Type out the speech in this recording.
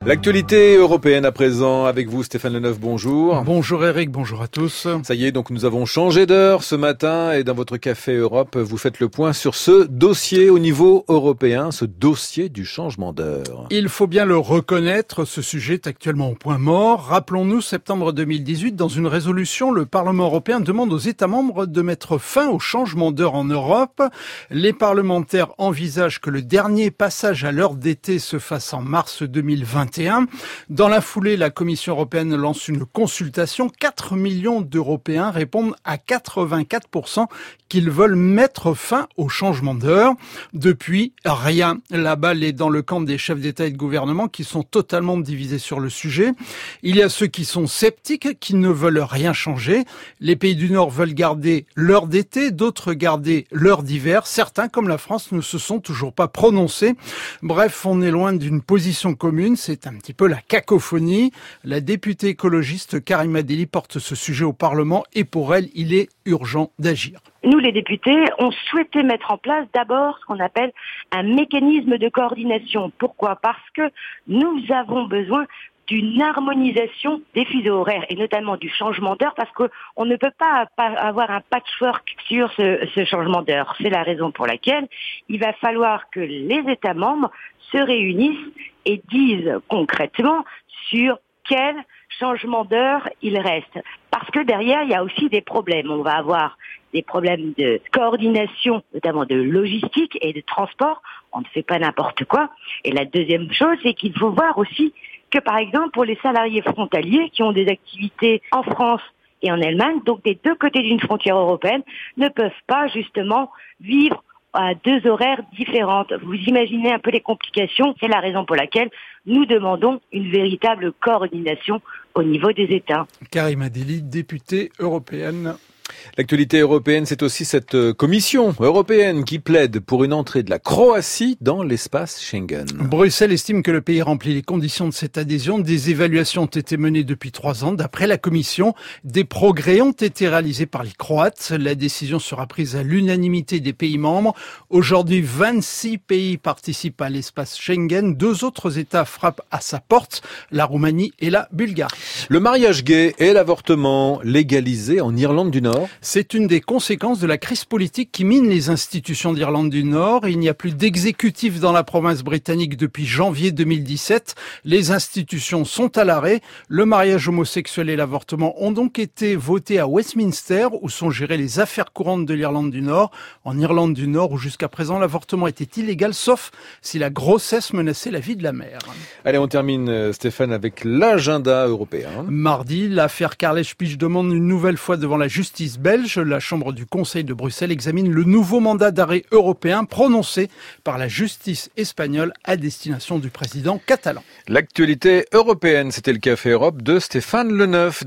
L'actualité européenne à présent avec vous Stéphane Leneuf, bonjour. Bonjour Eric, bonjour à tous. Ça y est, donc nous avons changé d'heure ce matin et dans votre Café Europe, vous faites le point sur ce dossier au niveau européen, ce dossier du changement d'heure. Il faut bien le reconnaître, ce sujet est actuellement au point mort. Rappelons-nous, septembre 2018, dans une résolution, le Parlement européen demande aux États membres de mettre fin au changement d'heure en Europe. Les parlementaires envisagent que le dernier passage à l'heure d'été se fasse en mars 2021. Dans la foulée, la Commission européenne lance une consultation. 4 millions d'Européens répondent à 84% qu'ils veulent mettre fin au changement d'heure. Depuis, rien. La balle est dans le camp des chefs d'État et de gouvernement qui sont totalement divisés sur le sujet. Il y a ceux qui sont sceptiques, qui ne veulent rien changer. Les pays du Nord veulent garder l'heure d'été, d'autres garder l'heure d'hiver. Certains, comme la France, ne se sont toujours pas prononcés. Bref, on est loin d'une position commune. C'est un petit peu la cacophonie. La députée écologiste Karima Delli porte ce sujet au Parlement et pour elle, il est urgent d'agir. Nous, les députés, on souhaitait mettre en place d'abord ce qu'on appelle un mécanisme de coordination. Pourquoi ? Parce que nous avons besoin d'une harmonisation des fuseaux horaires et notamment du changement d'heure parce qu'on ne peut pas avoir un patchwork sur ce changement d'heure. C'est la raison pour laquelle il va falloir que les États membres se réunissent et disent concrètement sur quel changement d'heure il reste. Parce que derrière, il y a aussi des problèmes. On va avoir des problèmes de coordination, notamment de logistique et de transport. On ne fait pas n'importe quoi. Et la deuxième chose, c'est qu'il faut voir aussi que, par exemple, pour les salariés frontaliers qui ont des activités en France et en Allemagne, donc des deux côtés d'une frontière européenne, ne peuvent pas justement vivre à deux horaires différentes. Vous imaginez un peu les complications. C'est la raison pour laquelle nous demandons une véritable coordination au niveau des États. Karima Delli, députée européenne. L'actualité européenne, c'est aussi cette commission européenne qui plaide pour une entrée de la Croatie dans l'espace Schengen. Bruxelles estime que le pays remplit les conditions de cette adhésion. Des évaluations ont été menées depuis 3 ans. D'après la commission, des progrès ont été réalisés par les Croates. La décision sera prise à l'unanimité des pays membres. Aujourd'hui, 26 pays participent à l'espace Schengen. 2 autres États frappent à sa porte, la Roumanie et la Bulgarie. Le mariage gay et l'avortement légalisés en Irlande du Nord. C'est une des conséquences de la crise politique qui mine les institutions d'Irlande du Nord. Il n'y a plus d'exécutif dans la province britannique depuis janvier 2017. Les institutions sont à l'arrêt. Le mariage homosexuel et l'avortement ont donc été votés à Westminster, où sont gérées les affaires courantes de l'Irlande du Nord. En Irlande du Nord, où jusqu'à présent l'avortement était illégal, sauf si la grossesse menaçait la vie de la mère. Allez, on termine, Stéphane, avec l'agenda européen. Mardi, l'affaire Carles Puigdemont une nouvelle fois devant la justice belge. La Chambre du Conseil de Bruxelles examine le nouveau mandat d'arrêt européen prononcé par la justice espagnole à destination du président catalan. L'actualité européenne, c'était le Café Europe de Stéphane Leneuf.